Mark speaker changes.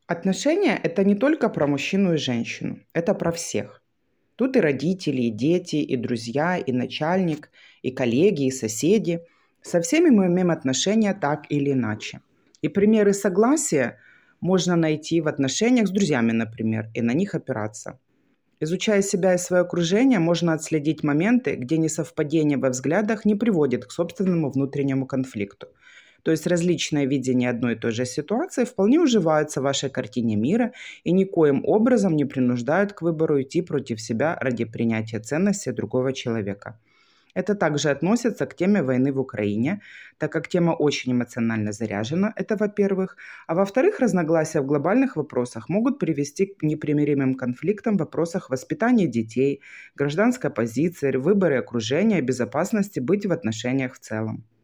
Speaker 1: Отношения– это не только про мужчину и женщину, это про всех. Тут и родители, и дети, и друзья, и начальник, и коллеги, и соседи. Со всеми мы имеем отношения так или иначе. И примеры согласия можно найти в отношениях с друзьями, например, и на них опираться. Изучая себя и свое окружение, можно отследить моменты, где несовпадение во взглядах не приводит к собственному внутреннему конфликту. То есть различные видения одной и той же ситуации вполне уживаются в вашей картине мира и никоим образом не принуждают к выбору идти против себя ради принятия ценностей другого человека. Это также относится к теме войны в Украине, так как тема очень эмоционально заряжена, это во-первых. А во-вторых, разногласия в глобальных вопросах могут привести к непримиримым конфликтам в вопросах воспитания детей, гражданской позиции, выбора окружения и безопасности быть в отношениях в целом.